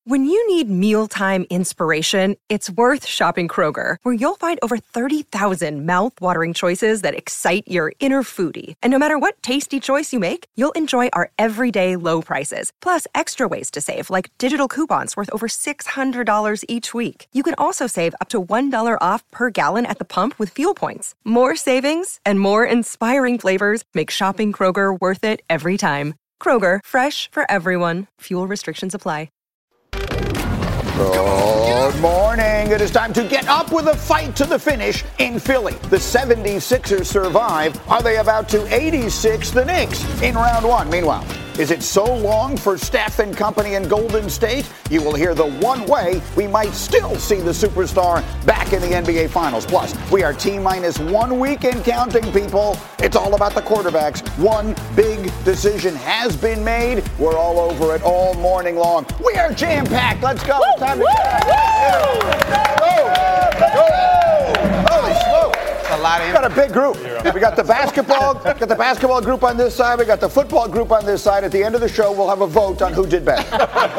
When you need mealtime inspiration, it's worth shopping Kroger, where you'll find over 30,000 mouth-watering choices that excite your inner foodie. And no matter what tasty choice you make, you'll enjoy our everyday low prices, plus extra ways to save, like digital coupons worth over $600 each week. You can also save up to $1 off per gallon at the pump with fuel points. More savings and more inspiring flavors make shopping Kroger worth it every time. Kroger, fresh for everyone. Fuel restrictions apply. Good morning. It is time to get up with a fight to the finish in Philly. The 76ers survive. Are they about to 86 the Knicks in round one? Meanwhile, is it so long for Steph and company in Golden State? You will hear the one way we might still see the superstar back in the NBA Finals. Plus, we are T-minus 1 week and counting, people. It's all about the quarterbacks. One big decision has been made. We're all over it all morning long. We are jam-packed. Let's go. It's time to Holy smokes. A lot of we got a big group. We got the basketball group on this side. We got the football group on this side. At the end of the show, we'll have a vote on who did better.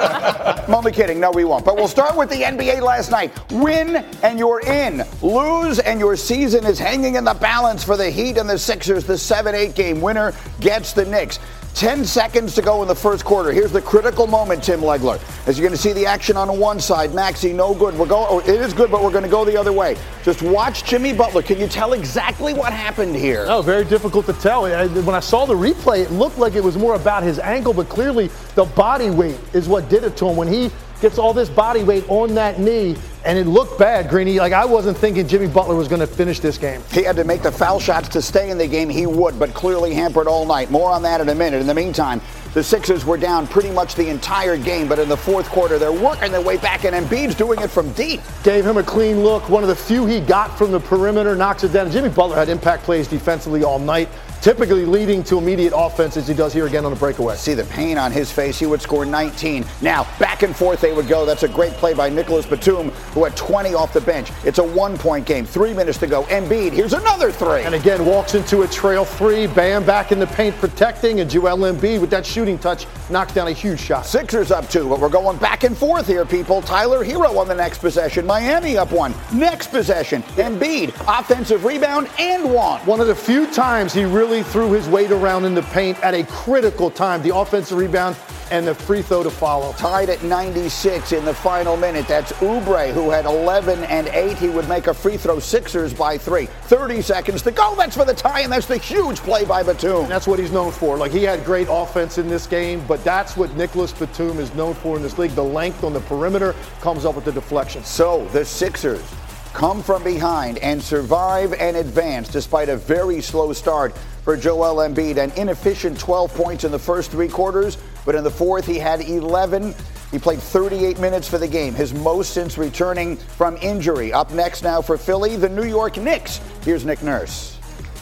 I'm only kidding. No, we won't. But we'll start with the NBA last night. Win and you're in. Lose and your season is hanging in the balance for the Heat and the Sixers. The 7-8 game winner gets the Knicks. 10 seconds to go in the first quarter. Here's the critical moment, Tim Legler. As you're going to see the action on one side, Maxey, no good. It is good, but we're going to go the other way. Just watch Jimmy Butler. Can you tell exactly what happened here? Oh, very difficult to tell. When I saw the replay, it looked like it was more about his ankle, but clearly the body weight is what did it to him. When he gets all this body weight on that knee, and it looked bad, Greeny. Like, I wasn't thinking Jimmy Butler was going to finish this game. He had to make the foul shots to stay in the game. He would, but clearly hampered all night. More on that in a minute. In the meantime, the Sixers were down pretty much the entire game, but in the fourth quarter, they're working their way back, and Embiid's doing it from deep. Gave him a clean look. One of the few he got from the perimeter, knocks it down. Jimmy Butler had impact plays defensively all night, typically leading to immediate offense as he does here again on the breakaway. See the pain on his face. He would score 19. Now, back and forth they would go. That's a great play by Nicholas Batum, who had 20 off the bench. It's a 1-point game. 3 minutes to go. Embiid, here's another three. And again, walks into a trail three. Bam back in the paint protecting. And Joel Embiid, with that shooting touch, knocks down a huge shot. Sixers up 2, but we're going back and forth here, people. Tyler Hero on the next possession. Miami up 1. Next possession. Embiid, offensive rebound and one. One of the few times he really threw his weight around in the paint at a critical time. The offensive rebound and the free throw to follow. Tied at 96 in the final minute. That's Oubre, who had 11 and 8. He would make a free throw. Sixers by 3. 30 seconds to go. That's for the tie, and that's the huge play by Batum. And that's what he's known for. Like, he had great offense in this game, but that's what Nicholas Batum is known for in this league. The length on the perimeter comes up with the deflection. So the Sixers come from behind and survive and advance despite a very slow start for Joel Embiid. An inefficient 12 points in the first 3 quarters, but in the fourth he had 11. He played 38 minutes for the game, his most since returning from injury. Up next now for Philly, the New York Knicks. Here's Nick Nurse.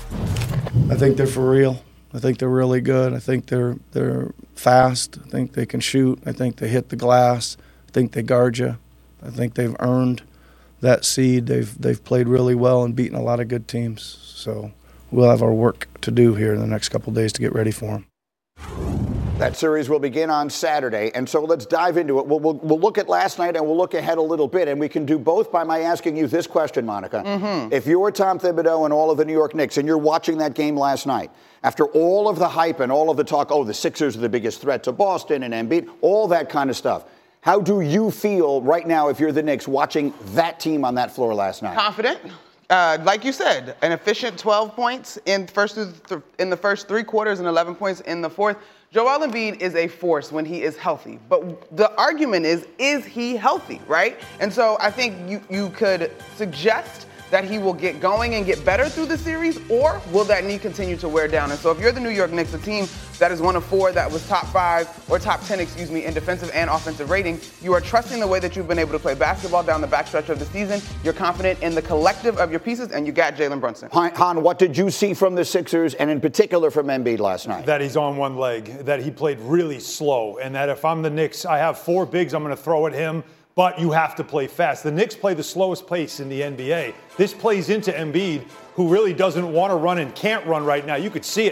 I think they're for real. I think they're really good. I think they're fast. I think they can shoot. I think they hit the glass. I think they guard you. I think they've earned that seed. They've played really well and beaten a lot of good teams. So we'll have our work to do here in the next couple of days to get ready for them. That series will begin on Saturday, and so let's dive into it. We'll look at last night, and we'll look ahead a little bit, and we can do both by my asking you this question, Monica. Mm-hmm. If you're Tom Thibodeau and all of the New York Knicks, and you're watching that game last night, after all of the hype and all of the talk, the Sixers are the biggest threat to Boston and Embiid, all that kind of stuff, how do you feel right now if you're the Knicks watching that team on that floor last night? Confident. Like you said, an efficient 12 points in the first 3 quarters and 11 points in the fourth. Joel Embiid is a force when he is healthy. But the argument is he healthy, right? And so I think you could suggest that he will get going and get better through the series, or will that knee continue to wear down? And so if you're the New York Knicks, a team that is one of 4 that was top 5 or top 10, in defensive and offensive rating, you are trusting the way that you've been able to play basketball down the backstretch of the season. You're confident in the collective of your pieces, and you got Jalen Brunson. Han, what did you see from the Sixers, and in particular from Embiid last night? That he's on one leg, that he played really slow, and that if I'm the Knicks, I have 4 bigs I'm going to throw at him, but you have to play fast. The Knicks play the slowest pace in the NBA. This plays into Embiid, who really doesn't want to run and can't run right now. You could see it.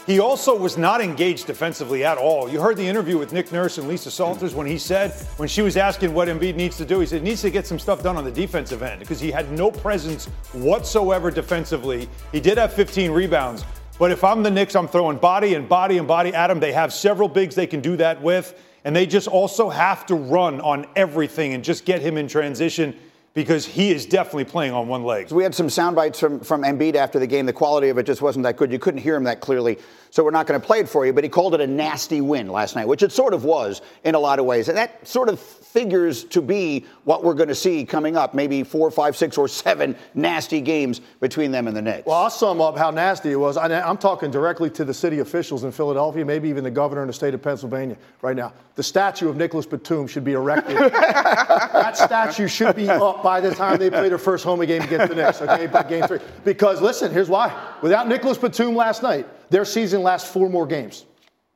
He also was not engaged defensively at all. You heard the interview with Nick Nurse and Lisa Salters when he said, when she was asking what Embiid needs to do, he said he needs to get some stuff done on the defensive end because he had no presence whatsoever defensively. He did have 15 rebounds. But if I'm the Knicks, I'm throwing body and body and body at him. They have several bigs they can do that with. And they just also have to run on everything and just get him in transition because he is definitely playing on one leg. So we had some sound bites from Embiid after the game. The quality of it just wasn't that good. You couldn't hear him that clearly, so we're not going to play it for you. But he called it a nasty win last night, which it sort of was in a lot of ways. And that sort of figures to be what we're going to see coming up, maybe 4, 5, 6, or 7 nasty games between them and the Knicks. Well, I'll sum up how nasty it was. I'm talking directly to the city officials in Philadelphia, maybe even the governor in the state of Pennsylvania right now. The statue of Nicholas Batum should be erected. That statue should be up by the time they play their first home game against the Knicks, okay, by game 3. Because, listen, here's why. Without Nicholas Batum last night, their season lasts 4 more games.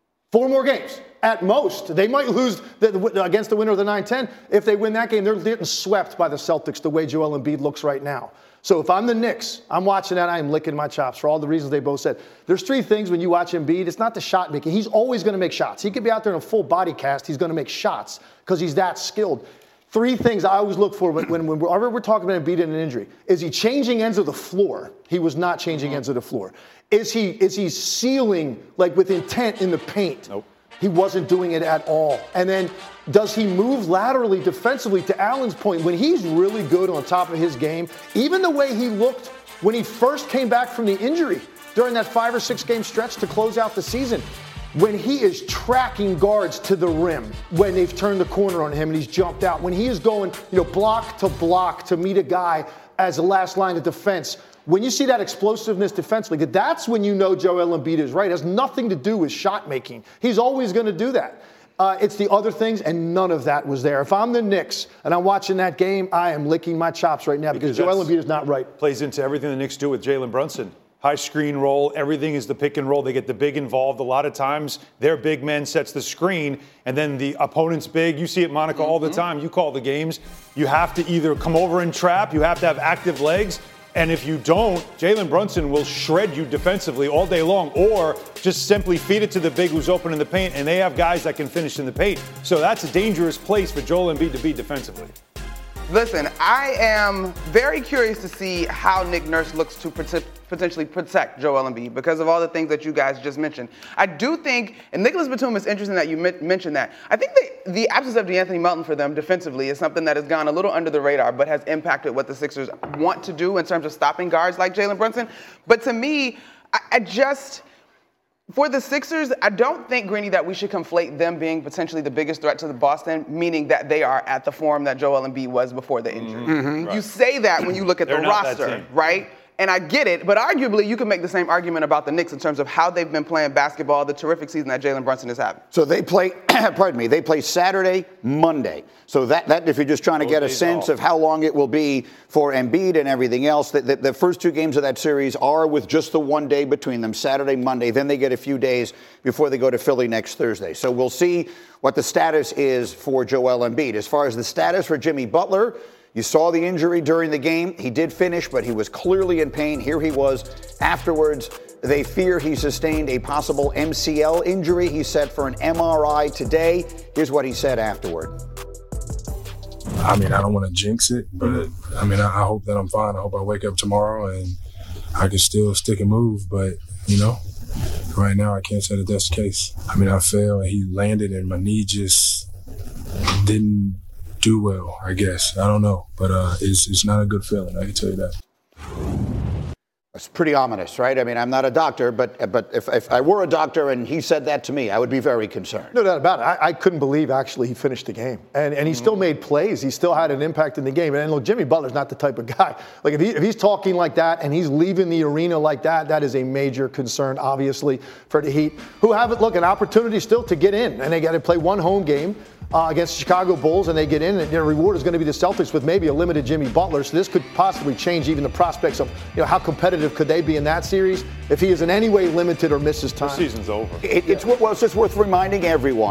4 more games. At most. They might lose against the winner of the 9-10. If they win that game, they're getting swept by the Celtics the way Joel Embiid looks right now. So if I'm the Knicks, I'm watching that, I am licking my chops for all the reasons they both said. There's 3 things when you watch Embiid. It's not the shot making. He's always going to make shots. He could be out there in a full body cast. He's going to make shots because he's that skilled. 3 things I always look for when we're talking about Embiid and an injury. Is he changing ends of the floor? He was not changing ends of the floor. Is he sealing like with intent in the paint? Nope. He wasn't doing it at all. And then does he move laterally defensively to Allen's point? When he's really good on top of his game, even the way he looked when he first came back from the injury during that 5 or 6 game stretch to close out the season, when he is tracking guards to the rim, when they've turned the corner on him and he's jumped out, when he is going, block to meet a guy as a last line of defense, when you see that explosiveness defensively, that's when you know Joel Embiid is right. It has nothing to do with shot making. He's always going to do that. It's the other things, and none of that was there. If I'm the Knicks and I'm watching that game, I am licking my chops right now because Joel Embiid is not right. Plays into everything the Knicks do with Jalen Brunson. High screen roll, everything is the pick and roll. They get the big involved. A lot of times their big man sets the screen and then the opponent's big. You see it, Monica, all the time. You call the games. You have to either come over and trap. You have to have active legs. And if you don't, Jalen Brunson will shred you defensively all day long or just simply feed it to the big who's open in the paint, and they have guys that can finish in the paint. So that's a dangerous place for Joel Embiid to be defensively. Listen, I am very curious to see how Nick Nurse looks to potentially protect Joel Embiid because of all the things that you guys just mentioned. I do think, and Nicholas Batum is interesting that you mentioned that. I think the absence of DeAnthony Melton for them defensively is something that has gone a little under the radar but has impacted what the Sixers want to do in terms of stopping guards like Jalen Brunson. But to me, for the Sixers, I don't think, Greeny, that we should conflate them being potentially the biggest threat to the Boston, meaning that they are at the form that Joel Embiid was before the injury. Right. You say that when you look at the roster, right? And I get it, but arguably you can make the same argument about the Knicks in terms of how they've been playing basketball, the terrific season that Jalen Brunson is having. So they play, they play Saturday, Monday. So that if you're just trying to get a sense of how long it will be for Embiid and everything else, the first 2 games of that series are with just the 1 day between them, Saturday, Monday. Then they get a few days before they go to Philly next Thursday. So we'll see what the status is for Joel Embiid. As far as the status for Jimmy Butler, you saw the injury during the game. He did finish, but he was clearly in pain. Here he was afterwards. They fear he sustained a possible MCL injury. He's set for an MRI today. Here's what he said afterward. I mean, I don't want to jinx it, but I mean, I hope that I'm fine. I hope I wake up tomorrow and I can still stick and move. But, right now I can't say that that's the case. I mean, I fell and he landed and my knee just didn't do well, I guess. I don't know. But it's not a good feeling, I can tell you that. It's pretty ominous, right? I mean, I'm not a doctor, but if I were a doctor and he said that to me, I would be very concerned. No doubt about it. I couldn't believe, actually, he finished the game. And he still made plays. He still had an impact in the game. And look, Jimmy Butler's not the type of guy. Like, if he's talking like that and he's leaving the arena like that, that is a major concern, obviously, for the Heat, who have, an opportunity still to get in. And they got to play one home game against the Chicago Bulls, and they get in, and their reward is going to be the Celtics with maybe a limited Jimmy Butler. So this could possibly change even the prospects of, how competitive could they be in that series if he is in any way limited or misses time. The season's over. It's just worth reminding everyone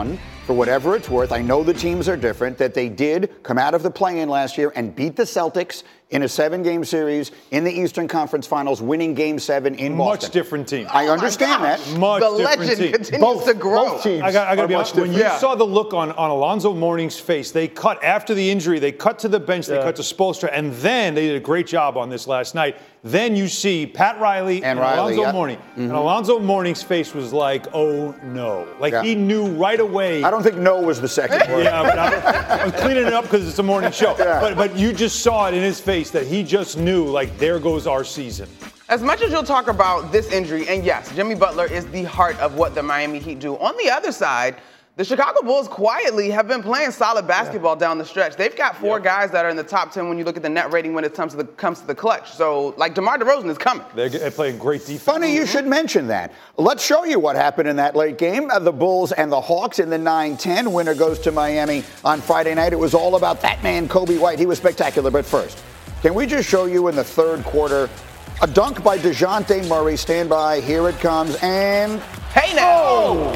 for whatever it's worth, I know the teams are different, that they did come out of the play-in last year and beat the Celtics in a 7-game series in the Eastern Conference Finals, winning Game 7 in Boston. Much different team. I understand that. Much the different legend team. continues to grow. Both teams I got to be honest. When you different. saw the look on Alonzo Mourning's face, they cut after the injury. They cut to the bench. They cut to Spoelstra, and then they did a great job on this last night. Then you see Pat Riley and Alonzo Mourning, and Alonzo Mourning's face was like, "Oh no!" Like he knew right away. I don't think "no" was the second word. Yeah, but I'm cleaning it up because it's a morning show. Yeah. But you just saw it in his face that he just knew, like, there goes our season. As much as you'll talk about this injury, and yes, Jimmy Butler is the heart of what the Miami Heat do. On the other side, the Chicago Bulls quietly have been playing solid basketball down the stretch. They've got 4 guys that are in the top 10 when you look at the net rating when it comes to the clutch. So, like, DeMar DeRozan is coming. They're playing great defense. Funny you should mention that. Let's show you what happened in that late game. The Bulls and the Hawks in the 9-10. Winner goes to Miami on Friday night. It was all about that man, Kobe White. He was spectacular. But first, can we just show you in the third quarter a dunk by DeJounte Murray? Stand by. Here it comes. And Hey now!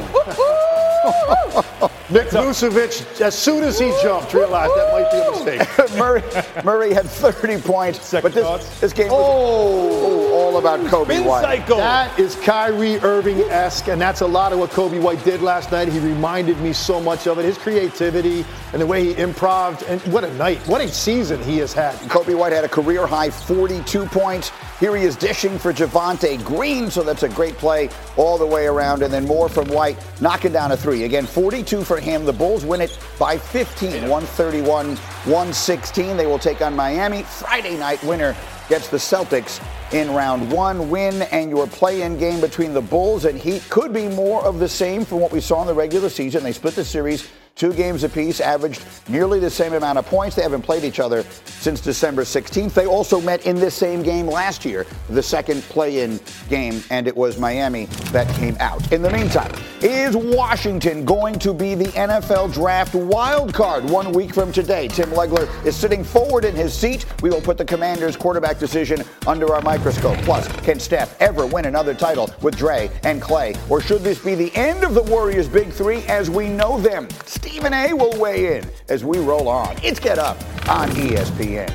Nick Vucevic, as soon as he jumped, realized that might be a mistake. Murray had 30 points. But this game was all about Kobe White. Cycle. That is Kyrie Irving-esque, and that's a lot of what Kobe White did last night. He reminded me so much of it, his creativity and the way he improved. And what a night, what a season he has had. Kobe White had a career-high 42 points. Here he is dishing for Javonte Green, so that's a great play all the way around. And then more from White, knocking down a 3. Again, 42 for him. The Bulls win it by 15, 131-116. They will take on Miami. Friday night winner gets the Celtics in round 1. Win and your play-in game between the Bulls and Heat could be more of the same from what we saw in the regular season. They split the series 2 games apiece, averaged nearly the same amount of points. They haven't played each other since December 16th. They also met in this same game last year, the second play-in game, and it was Miami that came out. In the meantime, is Washington going to be the NFL draft wild card 1 week from today? Tim Legler is sitting forward in his seat. We will put the Commanders' quarterback decision under our microscope. Plus, can Steph ever win another title with Dre and Clay? Or should this be the end of the Warriors' Big Three as we know them? Stephen A. will weigh in as we roll on. It's Get Up on ESPN.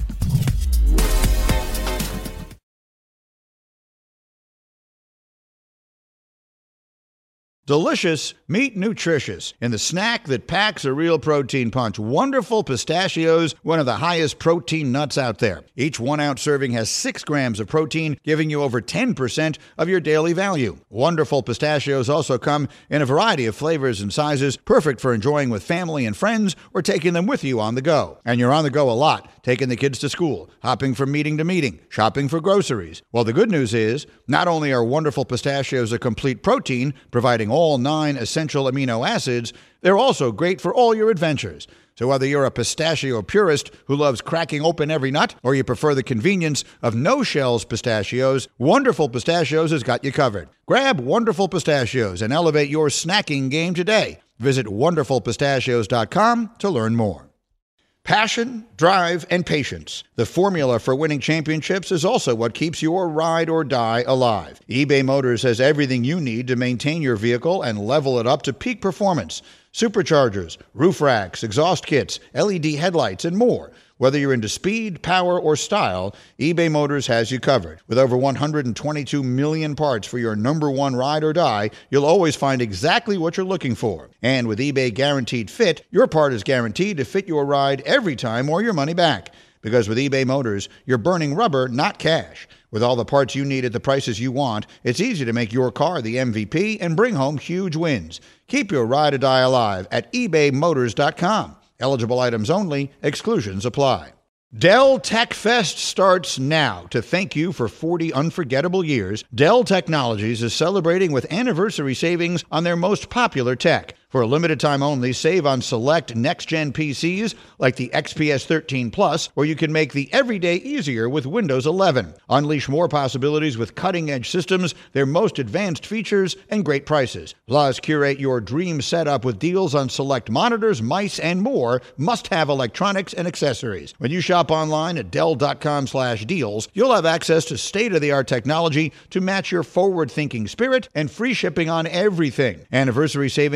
Delicious, meet nutritious in the snack that packs a real protein punch. Wonderful Pistachios, one of the highest protein nuts out there. Each 1-ounce serving has 6 grams of protein, giving you over 10% of your daily value. Wonderful Pistachios also come in a variety of flavors and sizes, perfect for enjoying with family and friends or taking them with you on the go. And you're on the go a lot, taking the kids to school, hopping from meeting to meeting, shopping for groceries. Well, the good news is, not only are Wonderful Pistachios a complete protein, providing all 9 essential amino acids, they're also great for all your adventures. So whether you're a pistachio purist who loves cracking open every nut, or you prefer the convenience of no-shells pistachios, Wonderful Pistachios has got you covered. Grab Wonderful Pistachios and elevate your snacking game today. Visit wonderfulpistachios.com to learn more. Passion, drive, and patience. The formula for winning championships is also what keeps your ride or die alive. eBay Motors has everything you need to maintain your vehicle and level it up to peak performance. Superchargers, roof racks, exhaust kits, LED headlights, and more. Whether you're into speed, power, or style, eBay Motors has you covered. With over 122 million parts for your number one ride or die, you'll always find exactly what you're looking for. And with eBay Guaranteed Fit, your part is guaranteed to fit your ride every time or your money back. Because with eBay Motors, you're burning rubber, not cash. With all the parts you need at the prices you want, it's easy to make your car the MVP and bring home huge wins. Keep your ride or die alive at ebaymotors.com. Eligible items only. Exclusions apply. Dell Tech Fest starts now. To thank you for 40 unforgettable years, Dell Technologies is celebrating with anniversary savings on their most popular tech. For a limited time only, save on select next-gen PCs like the XPS 13 Plus, where you can make the everyday easier with Windows 11. Unleash more possibilities with cutting-edge systems, their most advanced features, and great prices. Plus, curate your dream setup with deals on select monitors, mice, and more must-have electronics and accessories. When you shop online at Dell.com/deals, you'll have access to state-of-the-art technology to match your forward-thinking spirit and free shipping on everything. Anniversary savings await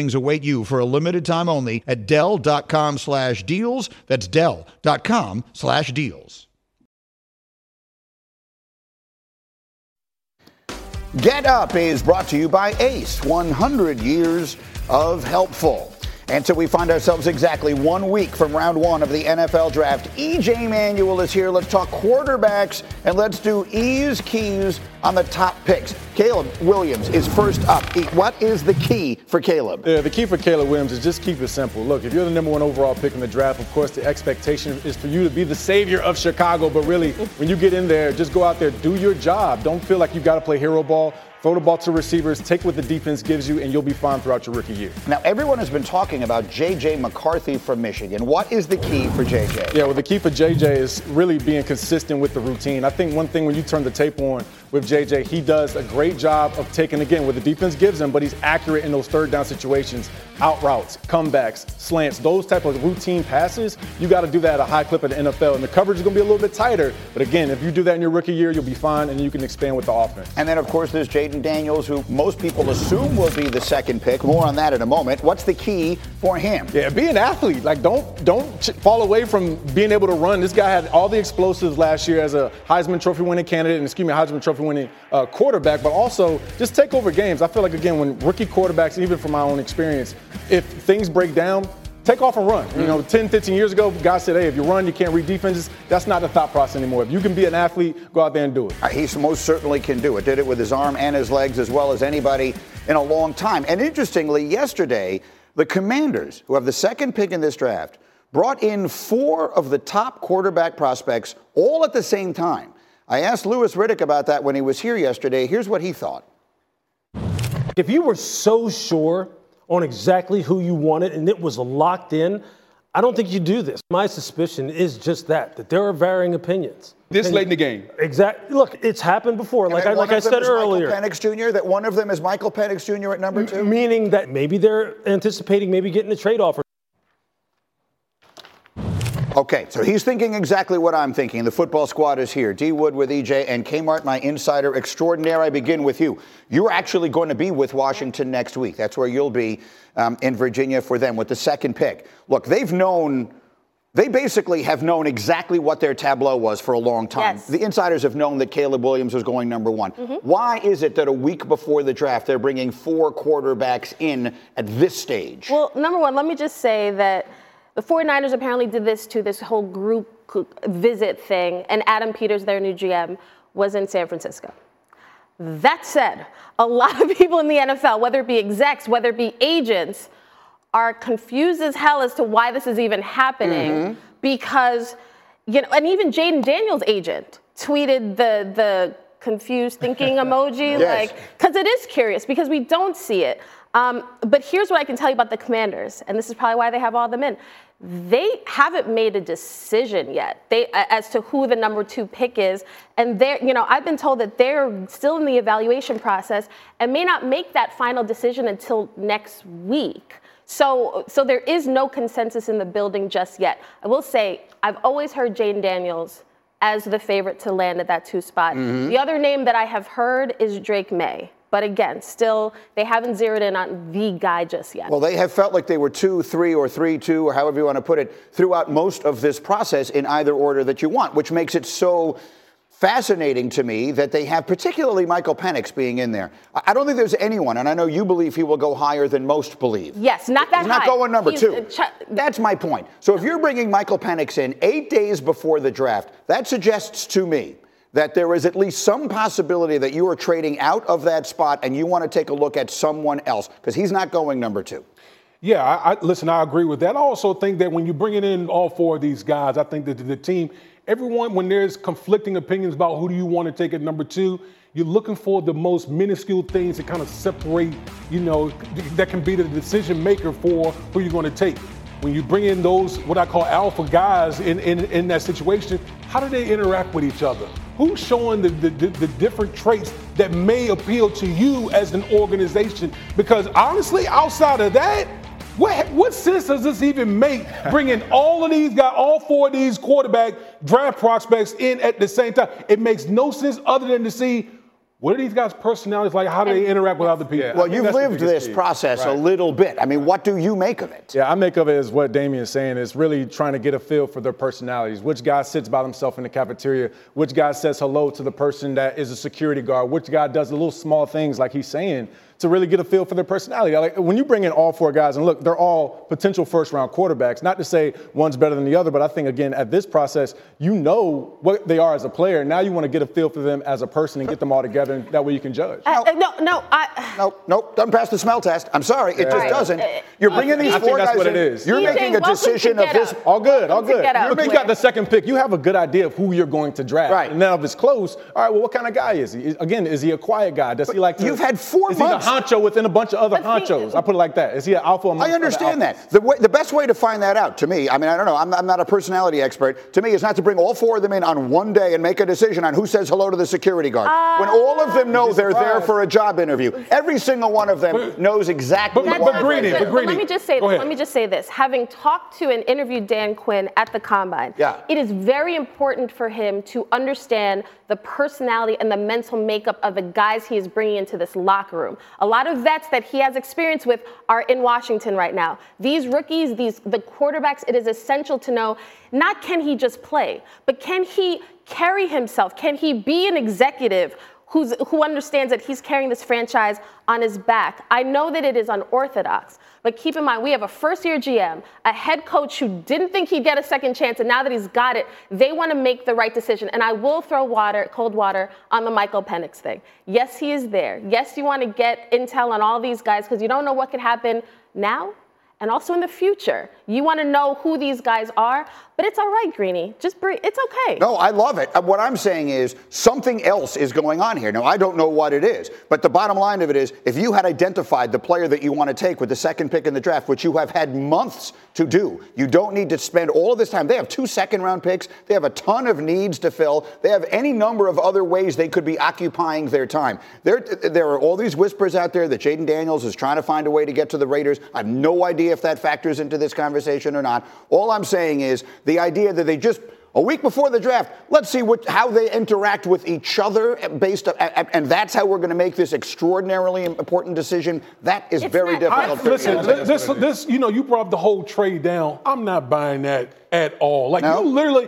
get you for a limited time only at Dell.com/deals. That's Dell.com/deals. Get Up is brought to you by Ace, 100 years of helpful. And so we find ourselves exactly 1 week from round one of the NFL draft. EJ Manuel is here. Let's talk quarterbacks, and let's do E's keys on the top picks. Caleb Williams is first up. What is the key for Caleb? The key for Caleb Williams is just keep it simple. Look, if you're the number one overall pick in the draft, of course, the expectation is for you to be the savior of Chicago. But really, when you get in there, just go out there, do your job. Don't feel like you got to play hero ball. Throw the ball to receivers, take what the defense gives you, and you'll be fine throughout your rookie year. Now, everyone has been talking about J.J. McCarthy from Michigan. What is the key for J.J.? Yeah, well, the key for J.J. is really being consistent with the routine. I think one thing when you turn the tape on with J.J., he does a great job of taking, again, what the defense gives him, but he's accurate in those third down situations, out routes, comebacks, slants, those type of routine passes. You got to do that at a high clip in the NFL, and the coverage is going to be a little bit tighter. But again, if you do that in your rookie year, you'll be fine, and you can expand with the offense. And then, of course, there's Jaden Daniels, who most people assume will be the second pick. More on that in a moment. What's the key for him? Yeah, be an athlete. Like, don't fall away from being able to run. This guy had all the explosives last year as a Heisman Trophy winning candidate and, Heisman Trophy winning quarterback, but also just take over games. I feel like, again, when rookie quarterbacks, even from my own experience, if things break down, take off and run. You know, 10, 15 years ago, guys said, hey, if you run, you can't read defenses. That's not the thought process anymore. If you can be an athlete, go out there and do it. He most certainly can do it. Did it with his arm and his legs as well as anybody in a long time. And interestingly, yesterday, the Commanders, who have the second pick in this draft, brought in 4 of the top quarterback prospects all at the same time. I asked Louis Riddick about that when he was here yesterday. Here's what he thought. If you were so sure on exactly who you wanted and it was locked in, I don't think you do this. My suspicion is just that there are varying opinions. This late in the game. Exactly. Look, it's happened before. Like I said earlier. Michael Penix Jr., that one of them is Michael Penix Jr. at number 2? Meaning that maybe they're anticipating maybe getting a trade offer. Okay, so he's thinking exactly what I'm thinking. The football squad is here. D. Wood with EJ and Kmart, my insider extraordinaire. I begin with you. You're actually going to be with Washington next week. That's where you'll be in Virginia for them with the second pick. Look, they basically have known exactly what their tableau was for a long time. Yes. The insiders have known that Caleb Williams was going number 1. Why is it that a week before the draft, they're bringing 4 quarterbacks in at this stage? Well, number one, let me just say that the 49ers apparently did this to this whole group visit thing, and Adam Peters, their new GM, was in San Francisco. That said, a lot of people in the NFL, whether it be execs, whether it be agents, are confused as hell as to why this is even happening because, and even Jaden Daniels' agent tweeted the confused thinking emoji, yes. because it is curious because we don't see it. But here's what I can tell you about the Commanders, and this is probably why they have all them in. They haven't made a decision yet as to who the number 2 pick is. And I've been told that they're still in the evaluation process and may not make that final decision until next week. So there is no consensus in the building just yet. I will say, I've always heard Jaden Daniels as the favorite to land at that 2 spot. The other name that I have heard is Drake May. But again, still, they haven't zeroed in on the guy just yet. Well, they have felt like they were 2-3 or 3-2 or however you want to put it throughout most of this process in either order that you want, which makes it so fascinating to me that they have particularly Michael Penix being in there. I don't think there's anyone, and I know you believe he will go higher than most believe. Yes, not that high. He's not going number 2. That's my point. So if you're bringing Michael Penix in 8 days before the draft, that suggests to me that there is at least some possibility that you are trading out of that spot and you want to take a look at someone else because he's not going number 2. Yeah, listen, I agree with that. I also think that when you're bringing in all 4 of these guys, I think that the team, everyone, when there's conflicting opinions about who do you want to take at number 2, you're looking for the most minuscule things to kind of separate, that can be the decision maker for who you're going to take. When you bring in those, what I call alpha guys in that situation, how do they interact with each other? Who's showing the different traits that may appeal to you as an organization? Because honestly, outside of that, what sense does this even make, bringing all of these guys, all 4 of these quarterback draft prospects in at the same time? It makes no sense other than to see What are these guys' personalities like? How do they interact with other people? Well, you've lived this process a little bit. I mean, what do you make of it? Yeah, I make of it as what Damian's saying is really trying to get a feel for their personalities. Which guy sits by himself in the cafeteria? Which guy says hello to the person that is a security guard? Which guy does the little small things like he's saying to really get a feel for their personality? Like when you bring in all four guys, and look, they're all potential first-round quarterbacks. Not to say one's better than the other, but I think, again, at this process, you know what they are as a player. Now you want to get a feel for them as a person and get them all together, and that way you can judge. Nope, doesn't pass the smell test. I'm sorry, it just doesn't. You're bringing these four guys in. That's what it is. You're making a decision of this. All good. You got the second pick. You have a good idea of who you're going to draft. Right. And now if it's close, all right, well, what kind of guy is he? Again, is he a quiet guy? Does he like to? You've had 4 months. Is he the honcho within a bunch of other honchos? I put it like that. Is he an alpha amongst I understand that. The best way to find that out, to me, I mean, I don't know, I'm not a personality expert. To me, is not to bring all four of them in on one day and make a decision on who says hello to the security guard. When all of them know they're there for a job interview. Every single one of them knows exactly what they're there. Let me just say this. Having talked to and interviewed Dan Quinn at the Combine, it is very important for him to understand the personality and the mental makeup of the guys he is bringing into this locker room. A lot of vets that he has experience with are in Washington right now. These rookies, the quarterbacks, it is essential to know not can he just play, but can he carry himself? Can he be an executive who understands that he's carrying this franchise on his back? I know that it is unorthodox, but keep in mind, we have a first-year GM, a head coach who didn't think he'd get a second chance, and now that he's got it, they want to make the right decision. And I will throw cold water on the Michael Penix thing. Yes, he is there. Yes, you want to get intel on all these guys because you don't know what could happen now and also in the future. You want to know who these guys are, but it's all right, Greeny. Just breathe. It's okay. No, I love it. What I'm saying is something else is going on here. Now, I don't know what it is, but the bottom line of it is if you had identified the player that you want to take with the second pick in the draft, which you have had months to do, you don't need to spend all of this time. They have 2 second-round picks. They have a ton of needs to fill. They have any number of other ways they could be occupying their time. There are all these whispers out there that Jaden Daniels is trying to find a way to get to the Raiders. I have no idea if that factors into this conversation or not. All I'm saying is the idea that they just a week before the draft, let's see how they interact with each other and that's how we're going to make this extraordinarily important decision. That is very difficult. Listen, this, you brought up the whole trade down. I'm not buying that at all. Like you literally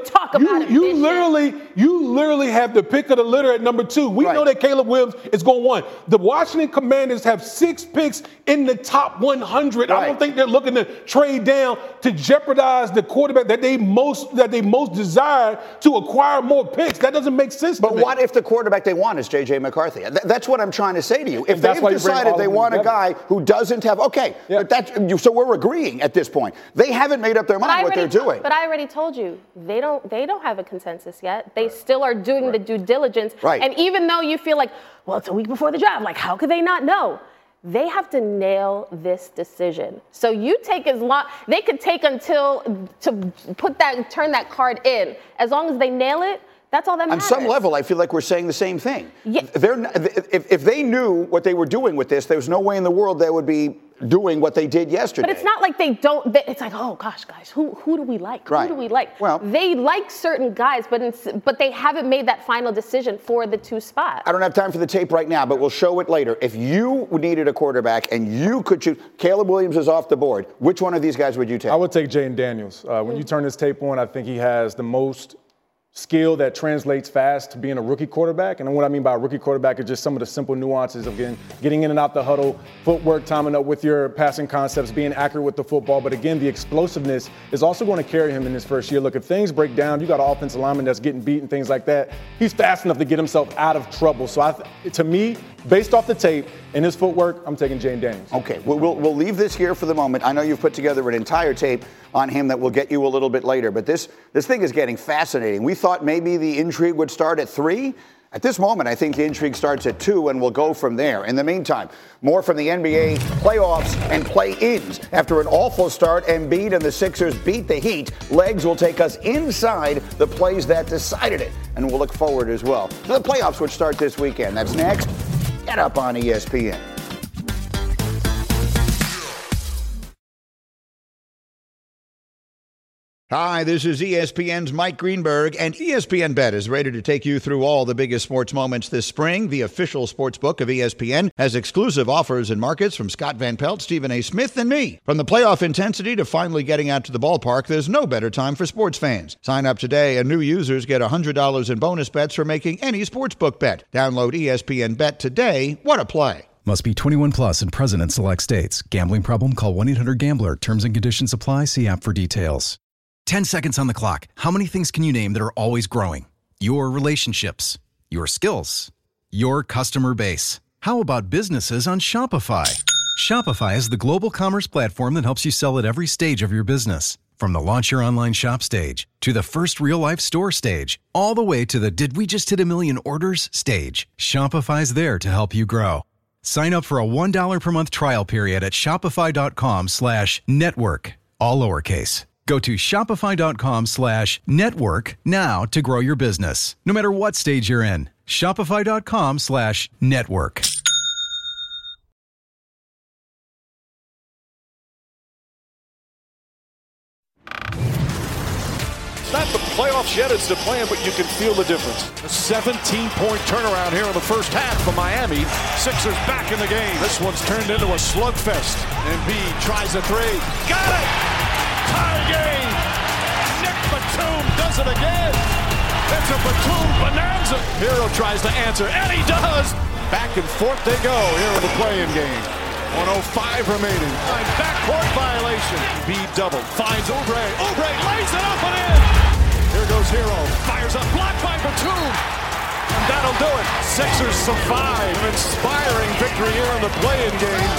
you literally have the pick of the litter at number 2. We know that Caleb Williams is going 1. The Washington Commanders have 6 picks in the top 100. I don't think they're looking to trade down to jeopardize the quarterback that they most desire to acquire more picks. That doesn't make sense to me. But what if the quarterback they want is J.J. McCarthy? That's what I'm trying to say to you. If they've decided they want a guy who doesn't have, so we're agreeing at this point. They haven't made up their mind what they're doing. But I already told you, they don't have a consensus yet. They still are doing the due diligence. Right. And even though you feel like, well, it's a week before the draft, like how could they not know? They have to nail this decision. So you take as long, they could take until to turn that card in. As long as they nail it, that's all that matters. On some level, I feel like we're saying the same thing. Yeah. If they knew what they were doing with this, there's no way in the world they would be doing what they did yesterday. But it's not like they don't. It's like, oh gosh, guys, who do we like? Who do we like? Well, they like certain guys, but they haven't made that final decision for the 2 spot. I don't have time for the tape right now, but we'll show it later. If you needed a quarterback and you could choose, Caleb Williams is off the board. Which one of these guys would you take? I would take Jaden Daniels. When you turn this tape on, I think he has the most skill that translates fast to being a rookie quarterback. And what I mean by a rookie quarterback is just some of the simple nuances of getting in and out the huddle, footwork, timing up with your passing concepts, being accurate with the football. But again, the explosiveness is also going to carry him in his first year. Look, if things break down, you got an offensive lineman that's getting beat and things like that. He's fast enough to get himself out of trouble. So to me, based off the tape and his footwork, I'm taking Jaden Daniels. Okay, we'll leave this here for the moment. I know you've put together an entire tape on him that will get you a little bit later, but this thing is getting fascinating. We thought maybe the intrigue would start at 3. At this moment, I think the intrigue starts at 2, and we'll go from there. In the meantime, more from the NBA playoffs and play-ins. After an awful start, Embiid and the Sixers beat the Heat. Legs will take us inside the plays that decided it, and we'll look forward as well to the playoffs, which start this weekend. That's next. Get up on ESPN. Hi, this is ESPN's Mike Greenberg, and ESPN Bet is ready to take you through all the biggest sports moments this spring. The official sports book of ESPN has exclusive offers and markets from Scott Van Pelt, Stephen A. Smith, and me. From the playoff intensity to finally getting out to the ballpark, there's no better time for sports fans. Sign up today, and new users get $100 in bonus bets for making any sportsbook bet. Download ESPN Bet today. What a play. Must be 21 plus and present in select states. Gambling problem? Call 1-800-GAMBLER. Terms and conditions apply. See app for details. 10 seconds on the clock. How many things can you name that are always growing? Your relationships, your skills, your customer base. How about businesses on Shopify? Shopify is the global commerce platform that helps you sell at every stage of your business. From the launch your online shop stage, to the first real-life store stage, all the way to the did we just hit a million orders stage. Shopify's there to help you grow. Sign up for a $1 per month trial period at shopify.com/network, all lowercase. Go to shopify.com/network now to grow your business, no matter what stage you're in. Shopify.com/network. Not the playoffs yet, it's the plan, but you can feel the difference. A 17-point turnaround here in the first half for Miami. Sixers back in the game. This one's turned into a slugfest. Embiid tries a three. Got it! Tie game! Nick Batum does it again! It's a Batum bonanza! Hero tries to answer, and he does! Back and forth they go here in the play-in game. 1:05 remaining. Backcourt violation. Embiid double. Finds Oubre. Oubre lays it up and in! Here goes Hero. Fires up. Blocked by Batum. And that'll do it. Sixers survive. An inspiring victory here in the play-in game.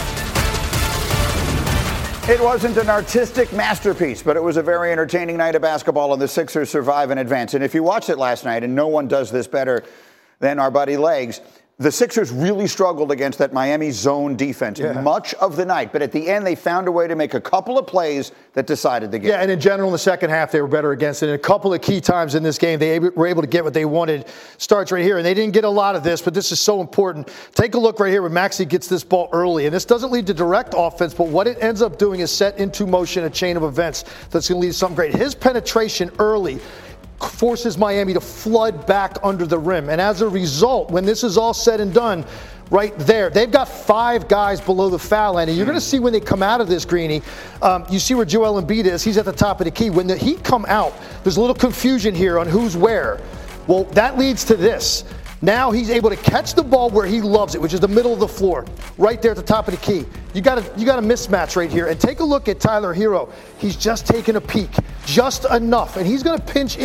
It wasn't an artistic masterpiece, but it was a very entertaining night of basketball, and the Sixers survive and advance. And if you watched it last night, and no one does this better than our buddy Legs, the Sixers really struggled against that Miami zone defense much of the night. But at the end, they found a way to make a couple of plays that decided the game. Yeah, and in general, in the second half, they were better against it. And a couple of key times in this game, they were able to get what they wanted. Starts right here. And they didn't get a lot of this, but this is so important. Take a look right here when Maxey gets this ball early. And this doesn't lead to direct offense, but what it ends up doing is set into motion a chain of events that's going to lead to something great. His penetration early forces Miami to flood back under the rim. And as a result, when this is all said and done, right there, they've got 5 guys below the foul line. And you're going to see when they come out of this, Greeny, you see where Joel Embiid is. He's at the top of the key. When the Heat come out, there's a little confusion here on who's where. Well, that leads to this. Now he's able to catch the ball where he loves it, which is the middle of the floor, right there at the top of the key. You got a mismatch right here. And take a look at Tyler Hero. He's just taking a peek, just enough. And he's going to pinch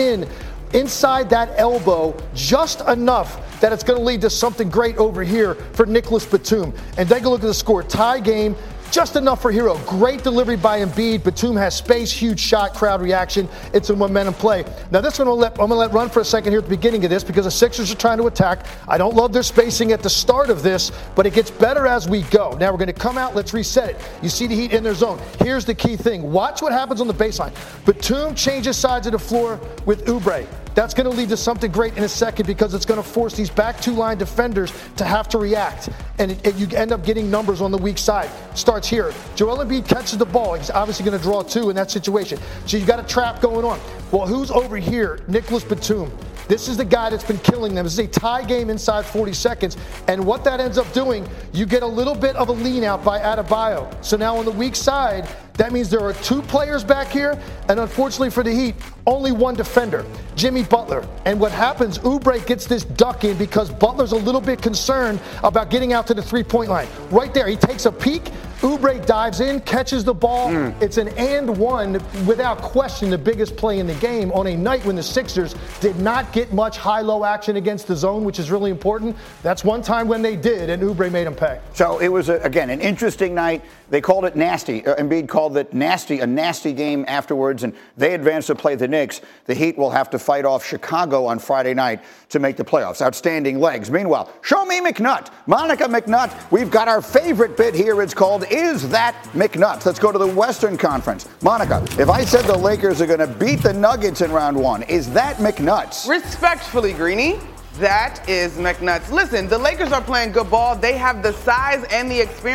inside that elbow just enough that it's going to lead to something great over here for Nicholas Batum. And take a look at the score. Tie game. Just enough for Hero. Great delivery by Embiid. Batum has space, huge shot, crowd reaction. It's a momentum play. Now this one I'm going to let run for a second here at the beginning of this because the Sixers are trying to attack. I don't love their spacing at the start of this, but it gets better as we go. Now we're going to come out. Let's reset it. You see the Heat in their zone. Here's the key thing. Watch what happens on the baseline. Batum changes sides of the floor with Oubre. That's going to lead to something great in a second because it's going to force these back two-line defenders to have to react. And you end up getting numbers on the weak side. Starts here. Joel Embiid catches the ball. He's obviously going to draw 2 in that situation. So you got a trap going on. Well, who's over here? Nicholas Batum. This is the guy that's been killing them. This is a tie game inside 40 seconds. And what that ends up doing, you get a little bit of a lean out by Adebayo. So now on the weak side, that means there are 2 players back here. And unfortunately for the Heat, only 1 defender, Jimmy Butler. And what happens, Oubre gets this duck in because Butler's a little bit concerned about getting out to the 3-point line. Right there, he takes a peek. Oubre dives in, catches the ball. It's an and one, without question, the biggest play in the game on a night when the Sixers did not get much high-low action against the zone, which is really important. That's one time when they did, and Oubre made them pay. So it was, again, an interesting night. They called it nasty. Embiid called it nasty, a nasty game afterwards, and they advanced to play the Knicks. The Heat will have to fight off Chicago on Friday night to make the playoffs. Outstanding legs. Meanwhile, show me McNutt. Monica McNutt, we've got our favorite bit here. It's called Is That McNutt? Let's go to the Western Conference. Monica, if I said the Lakers are going to beat the Nuggets in round 1, is that McNutt's? Respectfully, Greeny, that is McNutt's. Listen, the Lakers are playing good ball. They have the size and the experience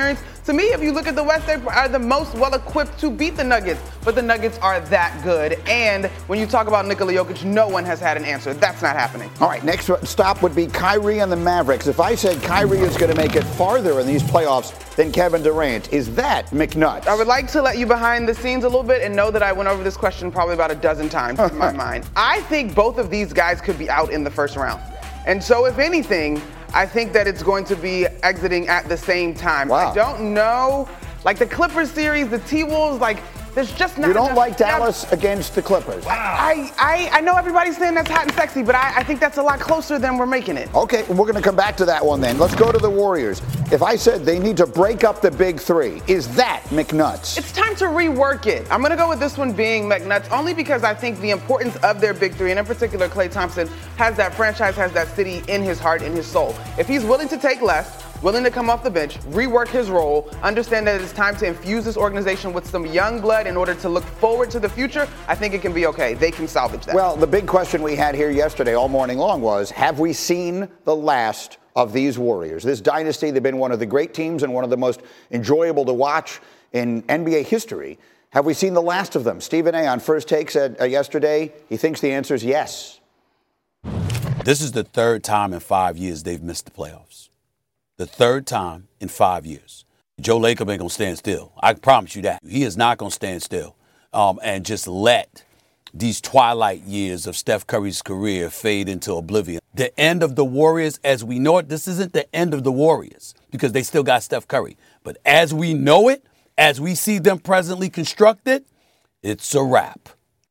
To me, if you look at the West, they are the most well-equipped to beat the Nuggets. But the Nuggets are that good. And when you talk about Nikola Jokic, no one has had an answer. That's not happening. All right, next stop would be Kyrie and the Mavericks. If I said Kyrie is going to make it farther in these playoffs than Kevin Durant, is that McNuts? I would like to let you behind the scenes a little bit and know that I went over this question probably about a dozen times in my mind. I think both of these guys could be out in the first round. And so if anything, I think that it's going to be exiting at the same time. Wow. I don't know. Like the Clippers series, the T-Wolves, like there's just not. You don't enough like Dallas against the Clippers? I know everybody's saying that's hot and sexy, but I think that's a lot closer than we're making it. Okay, we're going to come back to that one then. Let's go to the Warriors. If I said they need to break up the big three, is that McNuts? It's time to rework it. I'm going to go with this one being McNuts only because I think the importance of their big three, and in particular Klay Thompson, has that franchise, has that city in his heart, in his soul. If he's willing to take less, willing to come off the bench, rework his role, understand that it's time to infuse this organization with some young blood in order to look forward to the future, I think it can be okay. They can salvage that. Well, the big question we had here yesterday all morning long was, have we seen the last of these Warriors? This dynasty, they've been one of the great teams and one of the most enjoyable to watch in NBA history. Have we seen the last of them? Stephen A. on First Take said yesterday he thinks the answer is yes. This is the third time in 5 years they've missed the playoffs. The third time in 5 years. Joe Lacob ain't going to stand still. I promise you that. He is not going to stand still and just let these twilight years of Steph Curry's career fade into oblivion. The end of the Warriors as we know it, this isn't the end of the Warriors because they still got Steph Curry. But as we know it, as we see them presently constructed, it's a wrap.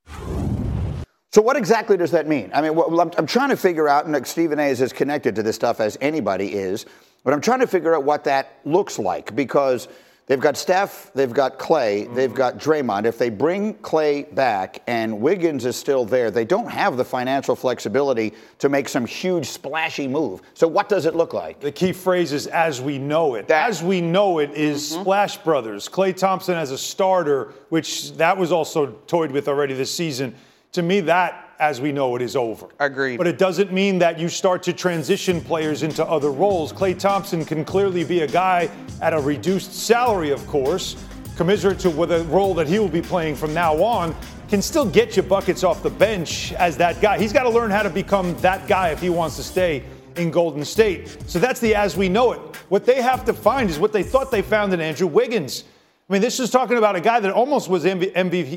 So what exactly does that mean? I mean, I'm trying to figure out, and Stephen A. is as connected to this stuff as anybody is, but I'm trying to figure out what that looks like because they've got Steph, they've got Klay, they've got Draymond. If they bring Klay back and Wiggins is still there, they don't have the financial flexibility to make some huge splashy move. So what does it look like? The key phrase is as we know it. As we know it is Splash Brothers. Klay Thompson as a starter, which that was also toyed with already this season. To me, that, as we know it, is over. Agreed. But it doesn't mean that you start to transition players into other roles. Klay Thompson can clearly be a guy at a reduced salary, of course, commiserate to with a role that he will be playing from now on, can still get you buckets off the bench as that guy. He's got to learn how to become that guy if he wants to stay in Golden State. So that's the as we know it. What they have to find is what they thought they found in Andrew Wiggins. I mean, this is talking about a guy that almost was Finals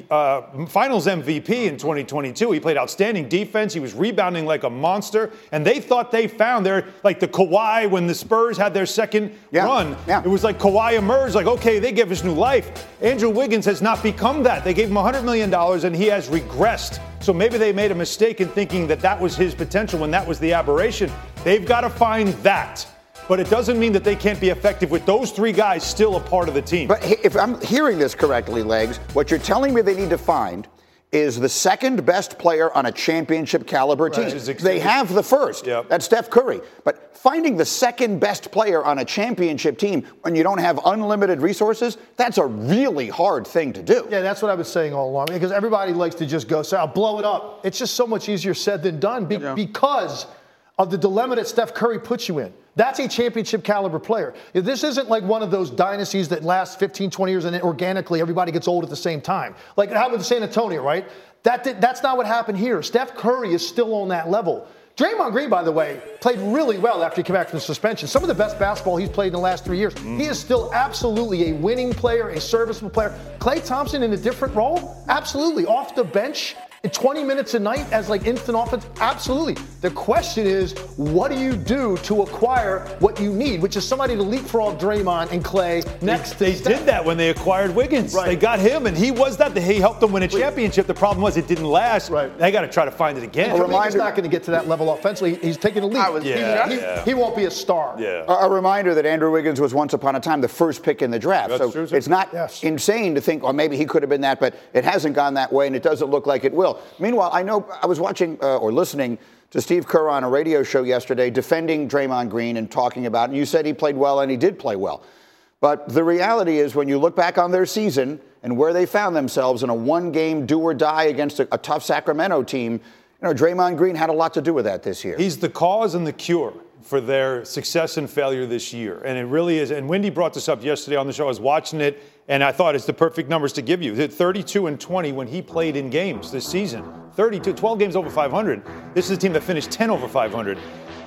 MVP in 2022. He played outstanding defense. He was rebounding like a monster. And they thought they found their, like the Kawhi when the Spurs had their second run. Yeah. It was like Kawhi emerged, like, okay, they gave us new life. Andrew Wiggins has not become that. They gave him $100 million, and he has regressed. So maybe they made a mistake in thinking that that was his potential when that was the aberration. They've got to find that. But it doesn't mean that they can't be effective with those three guys still a part of the team. But if I'm hearing this correctly, Legs, what you're telling me they need to find is the second best player on a championship caliber team. They have the first. Yep. That's Steph Curry. But finding the second best player on a championship team when you don't have unlimited resources, that's a really hard thing to do. Yeah, that's what I was saying all along. Because everybody likes to just go, so I'll blow it up. It's just so much easier said than done because of the dilemma that Steph Curry puts you in. That's a championship caliber player. This isn't like one of those dynasties that last 15, 20 years and then organically everybody gets old at the same time. Like it happened with San Antonio, right? That's not what happened here. Steph Curry is still on that level. Draymond Green, by the way, played really well after he came back from suspension. Some of the best basketball he's played in the last 3 years. He is still absolutely a winning player, a serviceable player. Klay Thompson in a different role? Absolutely. Off the bench in 20 minutes a night as like instant offense? Absolutely. The question is, what do you do to acquire what you need, which is somebody to leapfrog Draymond and Klay next to Steph. They did that when they acquired Wiggins. Right. They got him, and he was that. He helped them win a championship. The problem was it didn't last. Right. They got to try to find it again. He's not going to get to that level offensively. He's taking a leap. He won't be a star. Yeah. A reminder that Andrew Wiggins was once upon a time the first pick in the draft. That's so true. It's not insane to think, maybe he could have been that, but it hasn't gone that way, and it doesn't look like it will. Meanwhile, I know I was watching or listening to Steve Kerr on a radio show yesterday defending Draymond Green and talking about it. And you said he played well, and he did play well. But the reality is when you look back on their season and where they found themselves in a one-game do-or-die against a tough Sacramento team, Draymond Green had a lot to do with that this year. He's the cause and the cure. for their success and failure this year. And it really is. And Wendy brought this up yesterday on the show. I was watching it, and I thought it's the perfect numbers to give you. 32-20 when he played in games this season. 12 games over 500. This is a team that finished 10 over 500.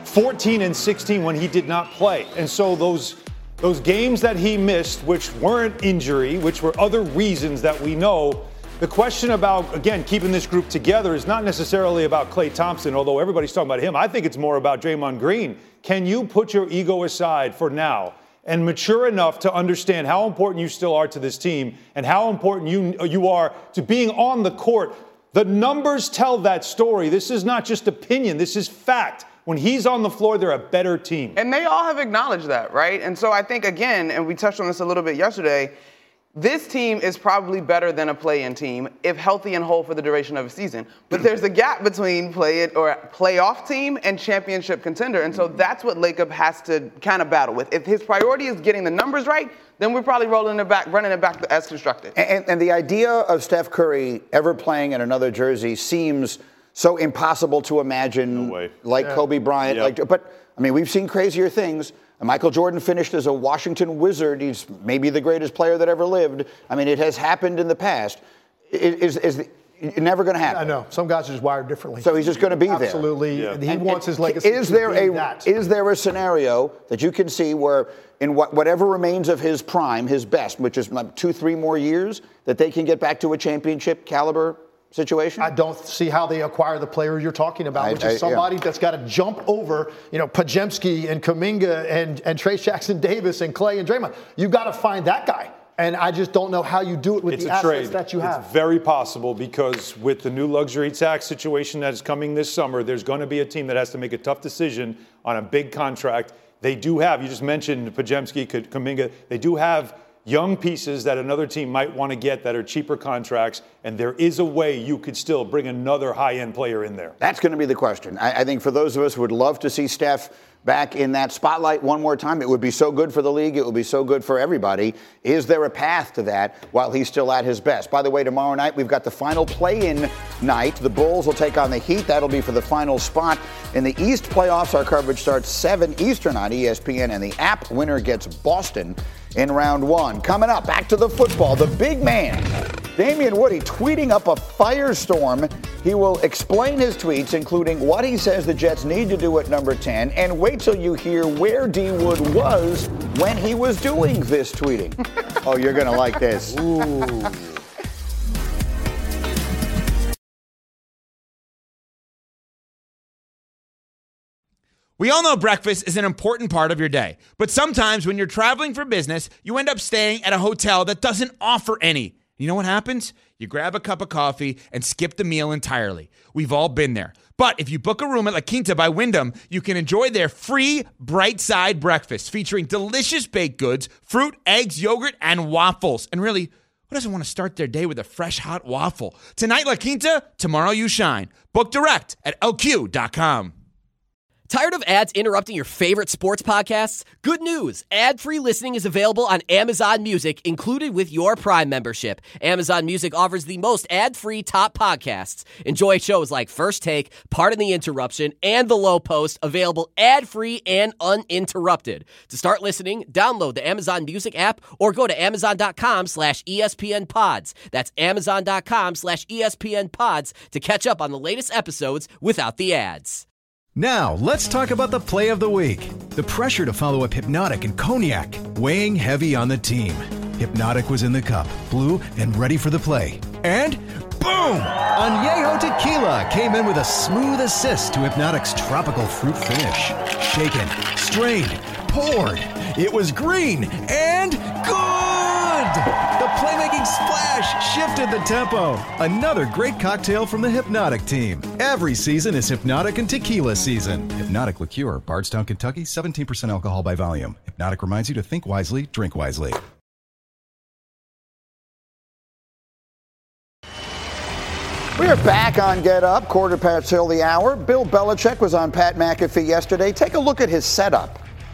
14-16 when he did not play. And so those games that he missed, which weren't injury, which were other reasons that we know, the question about, again, keeping this group together is not necessarily about Klay Thompson, although everybody's talking about him. I think it's more about Draymond Green. Can you put your ego aside for now and mature enough to understand how important you still are to this team and how important you are to being on the court? The numbers tell that story. This is not just opinion. This is fact. When he's on the floor, they're a better team. And they all have acknowledged that, right? And so I think, again, and we touched on this a little bit yesterday, this team is probably better than a play-in team if healthy and whole for the duration of a season. But there's a gap between playoff team and championship contender. And so that's what Lacob has to kind of battle with. If his priority is getting the numbers right, then we're probably running it back as constructed. And the idea of Steph Curry ever playing in another jersey seems so impossible to imagine, like Kobe Bryant. Yeah. But, I mean, we've seen crazier things. Michael Jordan finished as a Washington Wizard. He's maybe the greatest player that ever lived. I mean, it has happened in the past. It's never going to happen. I know. Some guys are just wired differently. So he's just going to be there. Absolutely. Yeah. He wants his legacy is there to be that. Is there a scenario that you can see where in whatever remains of his prime, his best, which is like 2-3 more years, that they can get back to a championship caliber situation? I don't see how they acquire the player you're talking about, which is somebody that's got to jump over, Podziemski and Kuminga and Trace Jackson-Davis and Klay and Draymond. You've got to find that guy. And I just don't know how you do it with the assets that you have. It's very possible because with the new luxury tax situation that is coming this summer, there's going to be a team that has to make a tough decision on a big contract. They do have, you just mentioned Podziemski, Kuminga, they do have young pieces that another team might want to get that are cheaper contracts, and there is a way you could still bring another high-end player in there. That's going to be the question. I think for those of us who would love to see Steph back in that spotlight one more time, it would be so good for the league. It would be so good for everybody. Is there a path to that while he's still at his best? By the way, tomorrow night we've got the final play-in night. The Bulls will take on the Heat. That'll be for the final spot in the East playoffs. Our coverage starts 7 Eastern on ESPN and the app. Winner gets Boston in round 1. Coming up, back to the football. The big man, Damian Woody, tweeting up a firestorm. He will explain his tweets, including what he says the Jets need to do at number 10. And wait till you hear where D. Wood was when he was doing this tweeting. Oh, you're going to like this. Ooh. We all know breakfast is an important part of your day, but sometimes when you're traveling for business, you end up staying at a hotel that doesn't offer any. You know what happens? You grab a cup of coffee and skip the meal entirely. We've all been there. But if you book a room at La Quinta by Wyndham, you can enjoy their free Bright Side breakfast featuring delicious baked goods, fruit, eggs, yogurt, and waffles. And really, who doesn't want to start their day with a fresh hot waffle? Tonight, La Quinta, tomorrow you shine. Book direct at LQ.com. Tired of ads interrupting your favorite sports podcasts? Good news. Ad-free listening is available on Amazon Music, included with your Prime membership. Amazon Music offers the most ad-free top podcasts. Enjoy shows like First Take, Pardon the Interruption, and The Low Post, available ad-free and uninterrupted. To start listening, download the Amazon Music app or go to Amazon.com/ESPN Pods. That's Amazon.com/ESPN Pods to catch up on the latest episodes without the ads. Now, let's talk about the play of the week. The pressure to follow up Hypnotic and Cognac, weighing heavy on the team. Hypnotic was in the cup, blue, and ready for the play. And boom! Añejo Tequila came in with a smooth assist to Hypnotic's tropical fruit finish. Shaken, strained, poured. It was green and good! The playmaking splash shifted the tempo. Another great cocktail from the Hypnotic team. Every season is Hypnotic and Tequila season. Hypnotic Liqueur, Bardstown, Kentucky, 17% alcohol by volume. Hypnotic reminds you to think wisely, drink wisely. We are back on Get Up, quarter past till the hour. Bill Belichick was on Pat McAfee yesterday. Take a look at his setup.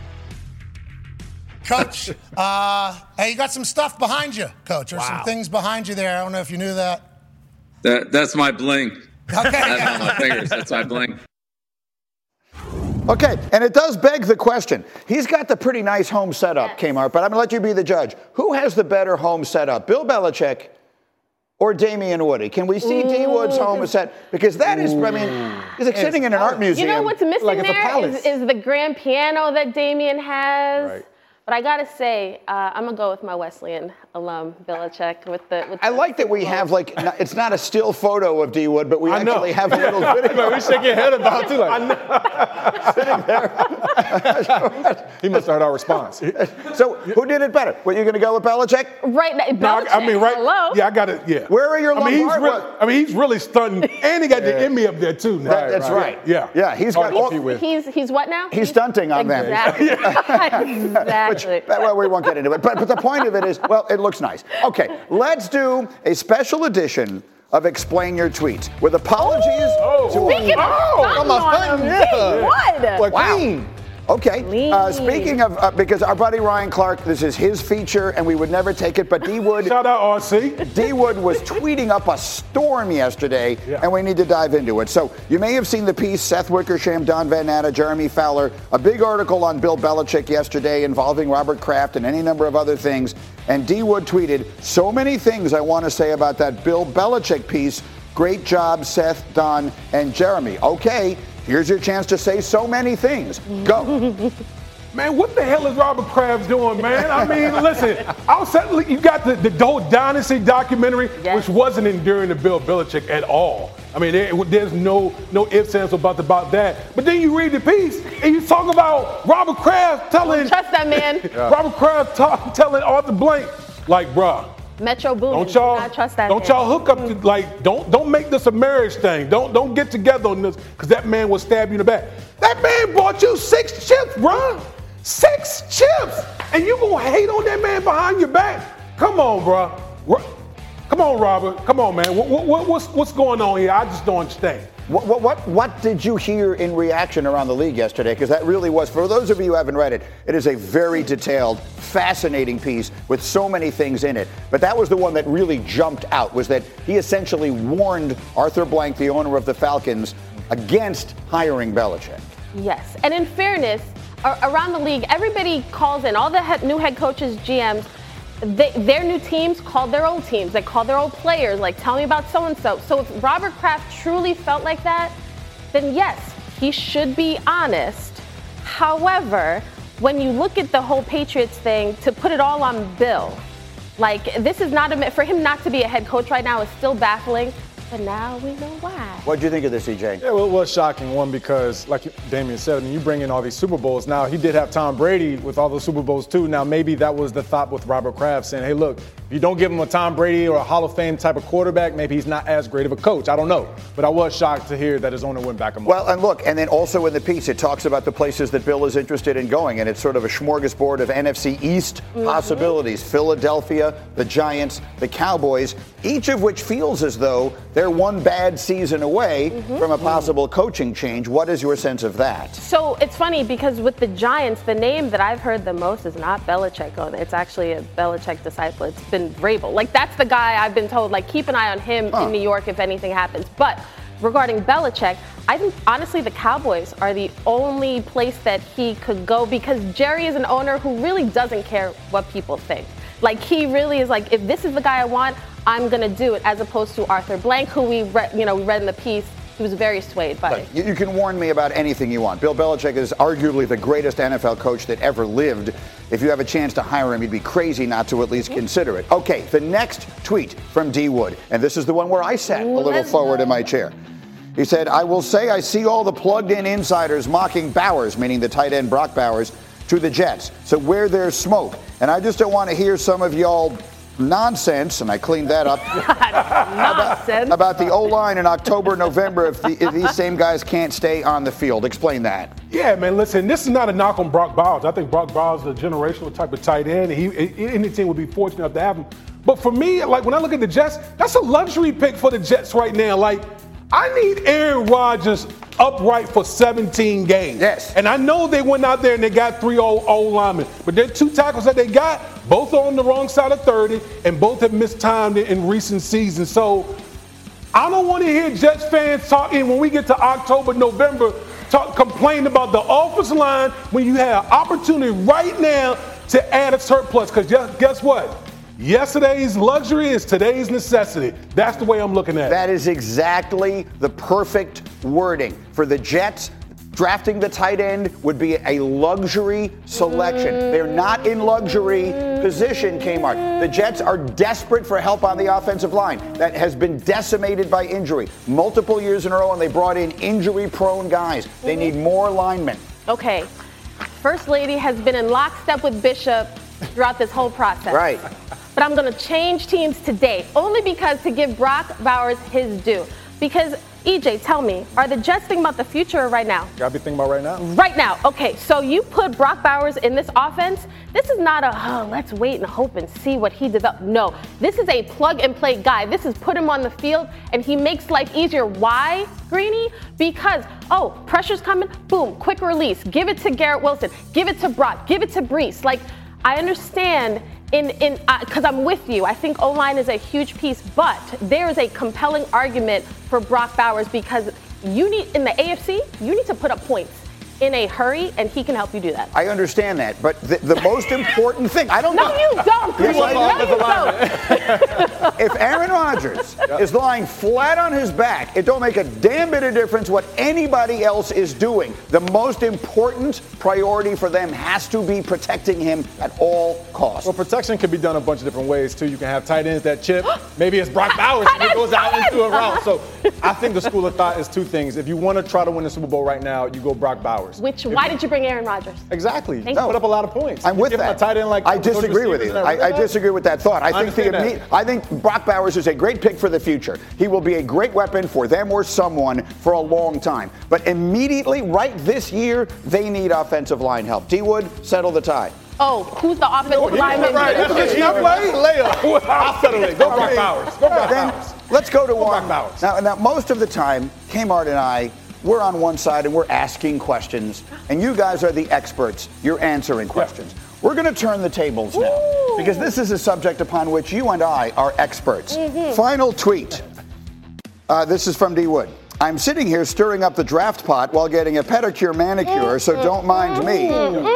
Coach, hey, you got some stuff behind you, Coach. There's some things behind you there. I don't know if you knew that. That's my bling. Okay. That's on my fingers. That's my bling. Okay, and it does beg the question. He's got the pretty nice home setup, Kmart, but I'm going to let you be the judge. Who has the better home setup, Bill Belichick or Damian Woody? Can we see D. Wood's home set? Because that is, I mean, he's like sitting in an art museum. You know what's missing like there is the grand piano that Damian has. Right. But I gotta say, I'm gonna go with my Wesleyan alum, Belichick, with the. I like that we have it's not a still photo of D. Wood, but we actually have a little video. We shake your head about too, like sitting there. He must have heard our response. So who did it better? Were you gonna go with Belichick? Right, Belichick. I mean, right. Hello. Yeah, I got it. Yeah. Where are your he's really stunting, and he got the Emmy up there too. Now. That's right. Yeah. Yeah, he's got. He's what now? He's stunting on them. Exactly. Well, we won't get into it. But the point of it is, well, it looks nice. Okay, let's do a special edition of Explain Your Tweets with apologies to Wow. Okay, speaking of, because our buddy Ryan Clark, this is his feature, and we would never take it, but D. Wood. Shout out, RC. D. Wood was tweeting up a storm yesterday, and we need to dive into it. So you may have seen the piece, Seth Wickersham, Don Van Natta, Jeremy Fowler, a big article on Bill Belichick yesterday involving Robert Kraft and any number of other things. And D. Wood tweeted, so many things I want to say about that Bill Belichick piece. Great job, Seth, Don, and Jeremy. Okay. Here's your chance to say so many things. Go. Man, what the hell is Robert Kraft doing, man? I mean, listen, you got the whole Dynasty documentary, which wasn't enduring to Bill Belichick at all. I mean, there's no ifs, ands, or buts about that. But then you read the piece, and you talk about Robert Kraft telling... Trust that man. Robert Kraft telling Arthur Blank, like, bruh, Metro Boomin. Don't y'all I trust that. Don't y'all hook up to don't make this a marriage thing. Don't get together on this because that man will stab you in the back. That man bought you 6 chips, bro. 6 chips, and you gonna hate on that man behind your back? Come on, bro. Come on, Robert. Come on, man. What's going on here? I just don't understand. What did you hear in reaction around the league yesterday? Because that really was, for those of you who haven't read it, it is a very detailed, fascinating piece with so many things in it. But that was the one that really jumped out, was that he essentially warned Arthur Blank, the owner of the Falcons, against hiring Belichick. Yes, and in fairness, around the league, everybody calls in, all the new head coaches, GMs, their new teams called their old teams. They called their old players, like, tell me about so-and-so. So if Robert Kraft truly felt like that, then yes, he should be honest. However, when you look at the whole Patriots thing, to put it all on Bill, like, this is not for him not to be a head coach right now is still baffling. But now we know why. What do you think of this, EJ? Yeah, well, it was shocking, one, because, like Damian said, when you bring in all these Super Bowls, now he did have Tom Brady with all those Super Bowls too. Now maybe that was the thought with Robert Kraft saying, hey, look, if you don't give him a Tom Brady or a Hall of Fame type of quarterback, maybe he's not as great of a coach. I don't know. But I was shocked to hear that his owner went back a month. Well, and look, and then also in the piece, it talks about the places that Bill is interested in going, and it's sort of a smorgasbord of NFC East possibilities. Philadelphia, the Giants, the Cowboys, each of which feels as though they're one bad season away from a possible coaching change. What is your sense of that? So it's funny because with the Giants, the name that I've heard the most is not Belichick on it. It's actually a Belichick disciple. It's been Vrabel. Like, that's the guy I've been told, like, keep an eye on him in New York if anything happens. But regarding Belichick, I think, honestly, the Cowboys are the only place that he could go because Jerry is an owner who really doesn't care what people think. Like, he really is like, if this is the guy I want, I'm going to do it, as opposed to Arthur Blank, who we read in the piece. He was very swayed by it. You can warn me about anything you want. Bill Belichick is arguably the greatest NFL coach that ever lived. If you have a chance to hire him, you'd be crazy not to at least consider it. Okay, the next tweet from D. Wood, and this is the one where I sat a little forward in my chair. He said, I will say I see all the plugged-in insiders mocking Bowers, meaning the tight end Brock Bowers, to the Jets. So where there's smoke. And I just don't want to hear some of y'all nonsense, and I cleaned that up, about the O-line in October, November, if these same guys can't stay on the field. Explain that. Yeah, man, listen, this is not a knock on Brock Bowers. I think Brock Bowers is a generational type of tight end. Any team would be fortunate enough to have him. But for me, like, when I look at the Jets, that's a luxury pick for the Jets right now. Like, I need Aaron Rodgers upright for 17 games. Yes. And I know they went out there and they got 3 old linemen, but their 2 tackles that they got, both are on the wrong side of 30, and both have missed time in recent seasons. So I don't want to hear Jets fans talking when we get to October, November, complain about the offensive line when you have an opportunity right now to add a surplus. Because guess what? Yesterday's luxury is today's necessity. That's the way I'm looking at it. That is exactly the perfect wording. For the Jets, drafting the tight end would be a luxury selection. They're not in luxury position, Kmart. The Jets are desperate for help on the offensive line that has been decimated by injury multiple years in a row, and they brought in injury-prone guys. They need more linemen. Okay. First Lady has been in lockstep with Bishop throughout this whole process. Right. But I'm going to change teams today, only because to give Brock Bowers his due. Because, EJ, tell me, are the Jets thinking about the future right now? Gotta be thinking about right now. Right now. Okay, so you put Brock Bowers in this offense. This is not let's wait and hope and see what he develops. No, this is a plug-and-play guy. This is put him on the field, and he makes life easier. Why, Greeny? Because, pressure's coming, boom, quick release. Give it to Garrett Wilson. Give it to Brock. Give it to Breece. Like, I understand because I'm with you. I think O-line is a huge piece, but there is a compelling argument for Brock Bowers because in the AFC, you need to put up points in a hurry, and he can help you do that. I understand that, but the most important thing, I don't know. No, you don't. If Aaron Rodgers is lying flat on his back, it don't make a damn bit of difference what anybody else is doing. The most important priority for them has to be protecting him at all costs. Well, protection can be done a bunch of different ways, too. You can have tight ends that chip. Maybe it's Brock Bowers and he goes out into a route. So I think the school of thought is two things. If you want to try to win the Super Bowl right now, you go Brock Bowers. Why did you bring Aaron Rodgers? Exactly. Thank you. Put up a lot of points. I'm with that. I disagree with you. I disagree with that thought. I think Brock Bowers is a great pick for the future. He will be a great weapon for them or someone for a long time. But immediately, right this year, they need offensive line help. D. Wood, settle the tie. Oh, who's the offensive lineman? Right. I'll settle it. Go Brock Bowers. Go Brock Bowers. Let's go to one. Now, most of the time, Kmart and I, we're on one side and we're asking questions, and you guys are the experts. You're answering questions. We're going to turn the tables now because this is a subject upon which you and I are experts. Final tweet. This is from D. Wood. I'm sitting here stirring up the draft pot while getting a pedicure manicure, so don't mind me.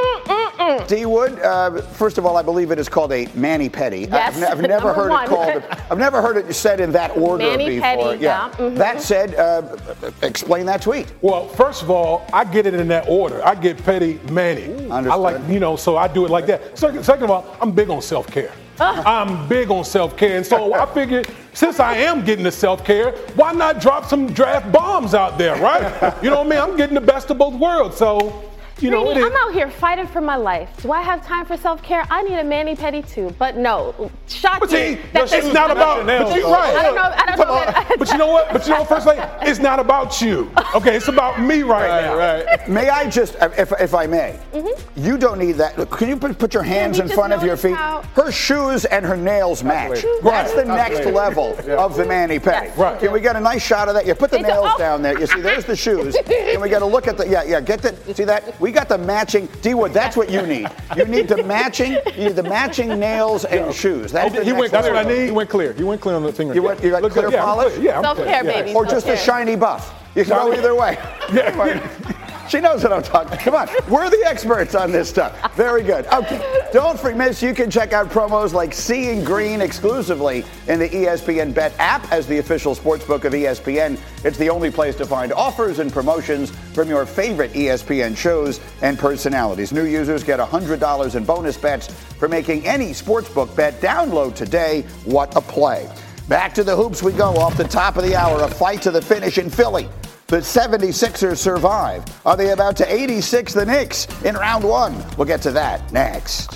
D. Wood, first of all, I believe it is called a mani-pedi. Yes, I've never heard it called. I've never heard it said in that order before. Yeah. That said, explain that tweet. Well, first of all, I get it in that order. I get pedi, mani. I like, so I do it like that. Second of all, I'm big on self-care. I'm big on self-care. And so I figured, since I am getting the self-care, why not drop some draft bombs out there, right? You know what I mean? I'm getting the best of both worlds. So, I'm out here fighting for my life. Do I have time for self-care? I need a mani-pedi too. But no, it's not about. I don't know. But you know what? First thing, it's not about you. Okay, it's about me right now. Right. May I just, if I may, you don't need that. Can you put your hands in front of your feet? Her shoes and her nails match. That's the next level of the mani-pedi. Right. Can we get a nice shot of that? Yeah, put the nails down there. You see, there's the shoes. Can we get a look at the? Get the. See that? We got the matching. D. Wood, that's what you need. You need the matching nails and shoes. That's what I need. He went clear. He went clear on the finger. You got clear polish? Yeah. Self-care, baby. Or just a shiny buff. You can go either way. She knows what I'm talking. Come on, we're the experts on this stuff. Very good. Okay, don't miss. You can check out promos like Seeing Green exclusively in the ESPN Bet app as the official sportsbook of ESPN. It's the only place to find offers and promotions from your favorite ESPN shows and personalities. New users get $100 in bonus bets for making any sportsbook bet. Download today. What a play! Back to the hoops we go. Off the top of the hour, a fight to the finish in Philly. The 76ers survive. Are they about to 86 the Knicks in round one? We'll get to that next.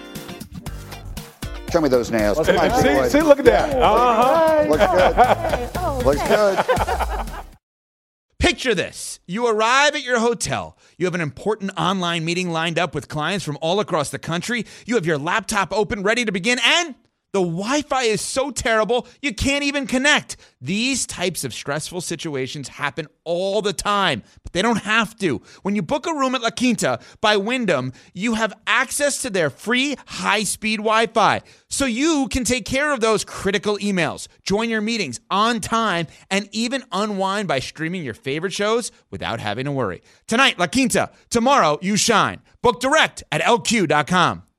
Show me those nails. Come on, see, look at that. Looks good. Looks good. Picture this. You arrive at your hotel. You have an important online meeting lined up with clients from all across the country. You have your laptop open, ready to begin, and The Wi-Fi is so terrible, you can't even connect. These types of stressful situations happen all the time, but they don't have to. When you book a room at La Quinta by Wyndham, you have access to their free high-speed Wi-Fi, so you can take care of those critical emails, join your meetings on time, and even unwind by streaming your favorite shows without having to worry. Tonight, La Quinta. Tomorrow, you shine. Book direct at LQ.com.